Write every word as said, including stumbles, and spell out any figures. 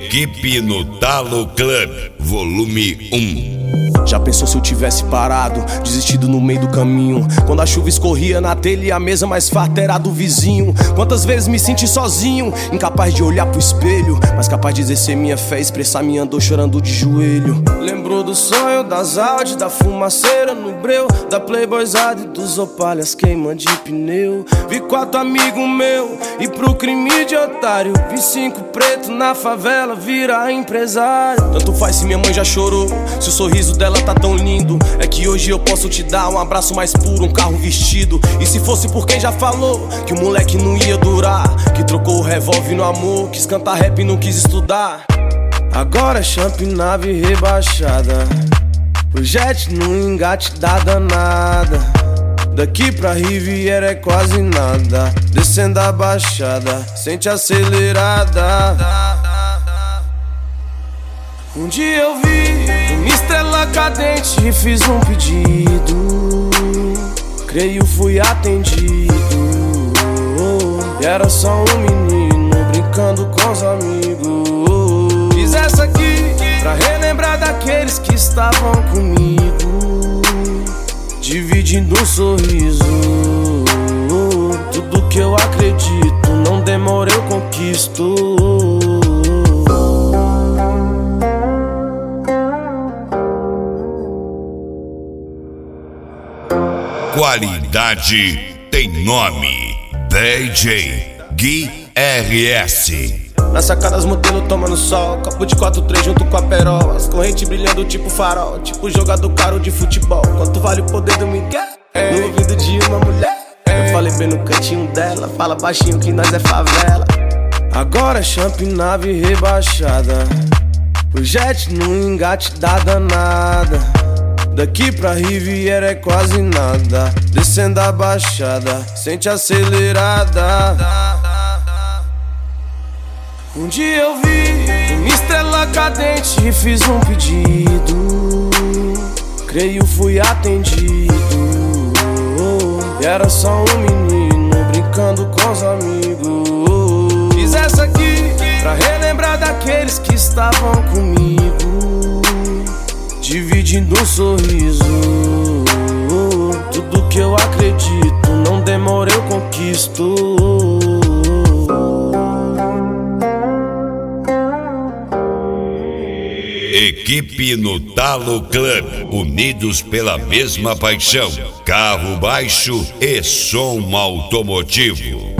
Equipe no Talo Club, volume um. Já pensou se eu tivesse parado, desistido no meio do caminho? Quando a chuva escorria na telha e a mesa mais farta era do vizinho. Quantas vezes me senti sozinho, incapaz de olhar pro espelho, mas capaz de exercer minha fé, expressar minha dor chorando de joelho. Lembrou do sonho, das Audi, da fumaceira no breu, da playboyzada e dos opalhas queima de pneu. Vi quatro amigos meu e pro crime de otário, vi cinco pretos na favela virar empresário. Tanto faz se minha mãe já chorou, se o sorriso dela tá tão lindo. É que hoje eu posso te dar um abraço mais puro, um carro vestido. E se fosse por quem já falou que o moleque não ia durar, que trocou o revólver no amor, quis cantar rap e não quis estudar. Agora é champ, nave rebaixada, o jet no engate da danada. Daqui pra Riviera é quase nada, descendo a baixada, sente acelerada. Um dia eu vi uma estrela cadente e fiz um pedido, creio fui atendido. E era só um menino brincando com os amigos. Fiz essa aqui pra relembrar daqueles que estavam comigo, dividindo um sorriso. Tudo que eu acredito, não demora eu conquisto. Qualidade tem nome, D J Gui R S. Na sacada as modelo tomando sol, copo de quatro três junto com a perola, as correntes brilhando tipo farol, tipo jogador caro de futebol. Quanto vale o poder do Miguel? Ei. No ouvido de uma mulher, Ei. Eu falei bem no cantinho dela, fala baixinho que nós é favela. Agora é champ, nave rebaixada, o jet no engate da danada. Daqui pra Riviera é quase nada, descendo a baixada, sente acelerada. Um dia eu vi uma estrela cadente e fiz um pedido, creio fui atendido. E era só um menino brincando com os amigos. Fiz essa aqui pra relembrar daqueles que estavam comigo, dividindo um sorriso. Tudo que eu acredito, não demora eu conquisto. Equipe no Talo Club, unidos pela mesma paixão, carro baixo e som automotivo.